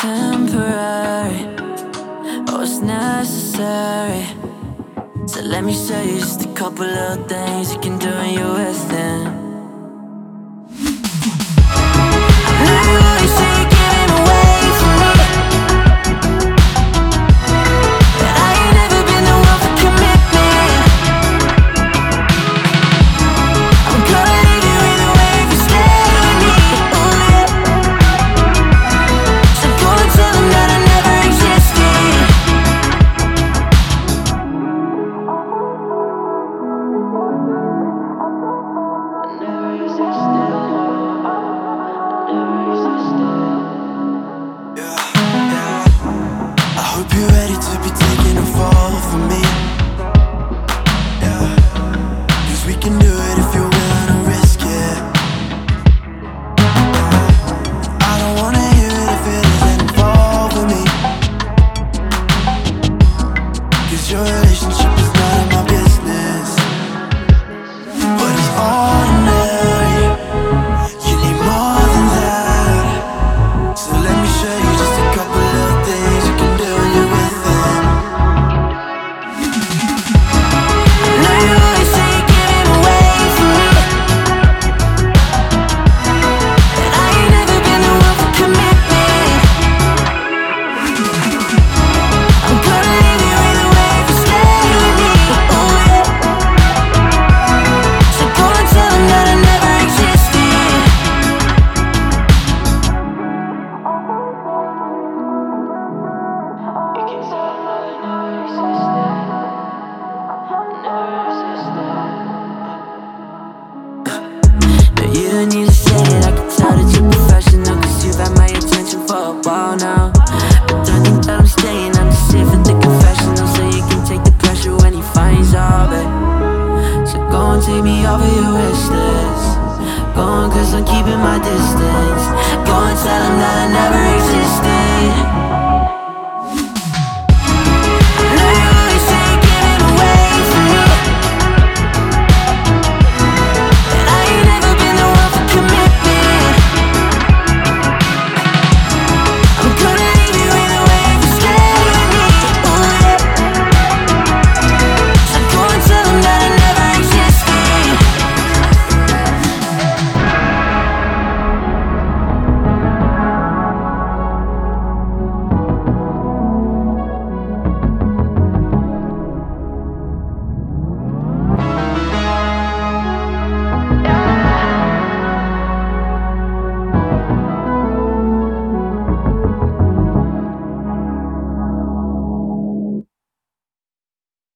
temporary, oh it's necessary. So let me show you just a couple little things you can do when you're with him. You're ready to be taking a fall for me, yeah. 'Cause we can do it if you're willing to risk it. I don't wanna hear it if it doesn't involve me, 'cause your relationship is none of my business. But it's ordinary, you need more than that. So let me show you just a couple little things you can do when you're with him. Know you always say you're getting away from me, but I ain't never been the one for commitment. I'm gonna leave you either way if you stay with me, oh yeah. So go and tell him that I never existed. You can tell him that I never existed. No, you don't need to say it, I can tell that you're professional, 'cause you've had my attention for a while now. But don't think that I'm staying, I'm just here for the confessional, so you can take the pressure when he finds out, babe. So go and take me off of your wish list. Go on, 'cause I'm keeping my distance. Go and tell him that I never existed.